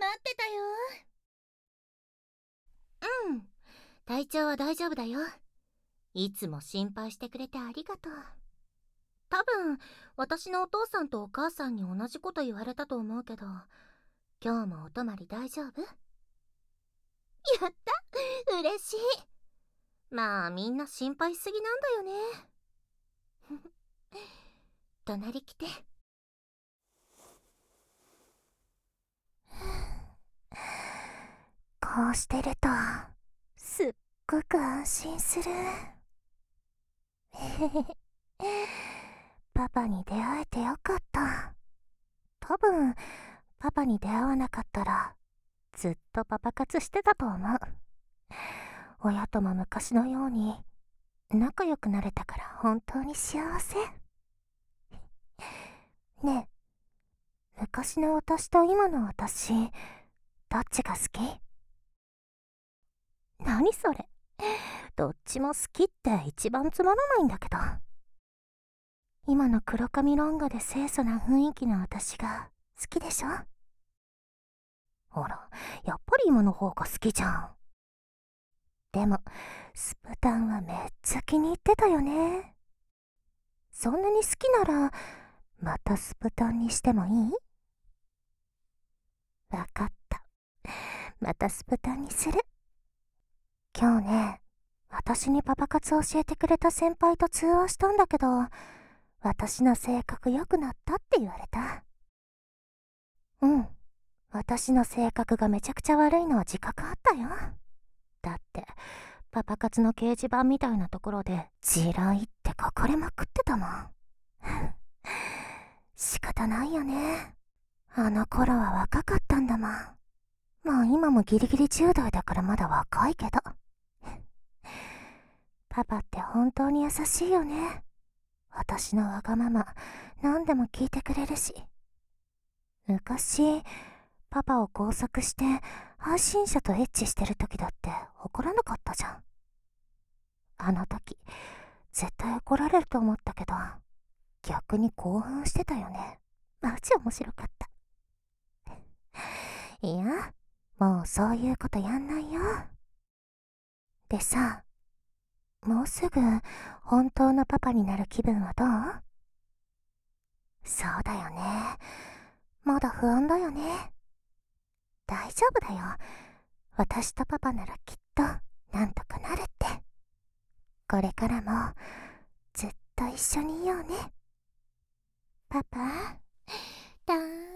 ってたよ。うん、体調は大丈夫だよ。いつも心配してくれてありがとう。多分私のお父さんとお母さんに同じこと言われたと思うけど、今日もお泊まり大丈夫？やった、嬉しい。まあみんな心配しすぎなんだよね。隣来て。 こうしてるとすっごく安心する。パパに出会えてよかった。多分パパに出会わなかったらずっとパパ活してたと思う。親とも昔のように仲良くなれたから本当に幸せ。ねえ、昔の私と今の私、どっちが好き？何それ、どっちも好きって一番つまらないんだけど。今の黒髪ロングで清楚な雰囲気の私が好きでしょ？ほら、やっぱり今の方が好きじゃん。でもスプタンはめっちゃ気に入ってたよね。そんなに好きならまたスプタンにしてもいい？わかった、またスプタンにする。今日ね、私にパパ活教えてくれた先輩と通話したんだけど、私の性格良くなったって言われた。うん、私の性格がめちゃくちゃ悪いのは自覚あったよ。だってパパ活の掲示板みたいなところで地雷って書かれまくってたもん。仕方ないよね。あの頃は若かったんだもん。まあ今もギリギリ10代だからまだ若いけど。パパって本当に優しいよね。私のわがまま何でも聞いてくれるし。昔パパを工作して配信者とエッチしてる時だって怒らなかったじゃん。あの時絶対怒られると思ったけど、逆に興奮してたよね。マジ面白かった。いや、もうそういうことやんないよ。でさ、もうすぐ本当のパパになる気分はどう？そうだよね。まだ不安だよね。大丈夫だよ。私とパパならきっとなんとかなるって。これからもずっと一緒にいようね。パパ、 だー